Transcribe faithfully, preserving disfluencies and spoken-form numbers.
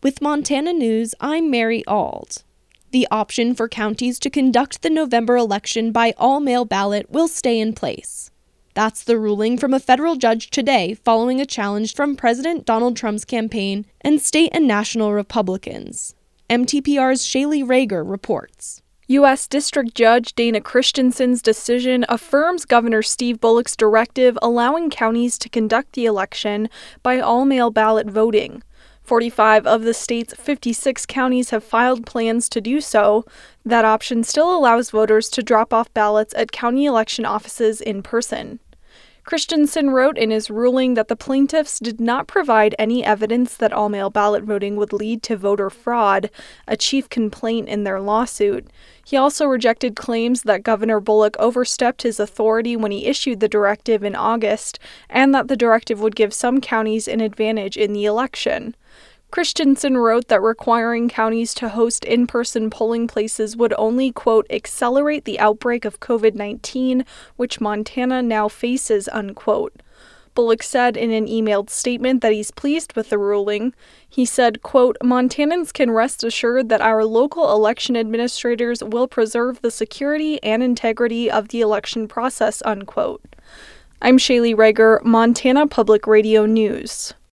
With Montana News, I'm Mary Auld. The option for counties to conduct the November election by all-mail ballot will stay in place. That's the ruling from a federal judge today following a challenge from President Donald Trump's campaign and state and national Republicans. M T P R's Shaylee Rager reports. U S District Judge Dana Christensen's decision affirms Governor Steve Bullock's directive allowing counties to conduct the election by all-mail ballot voting. forty-five of the state's fifty-six counties have filed plans to do so. That option still allows voters to drop off ballots at county election offices in person. Christensen wrote in his ruling that the plaintiffs did not provide any evidence that all-mail ballot voting would lead to voter fraud, a chief complaint in their lawsuit. He also rejected claims that Governor Bullock overstepped his authority when he issued the directive in August, and that the directive would give some counties an advantage in the election. Christensen wrote that requiring counties to host in-person polling places would only, quote, accelerate the outbreak of covid nineteen, which Montana now faces, unquote. Bullock said in an emailed statement that he's pleased with the ruling. He said, quote, Montanans can rest assured that our local election administrators will preserve the security and integrity of the election process, unquote. I'm Shaylee Rager, Montana Public Radio News.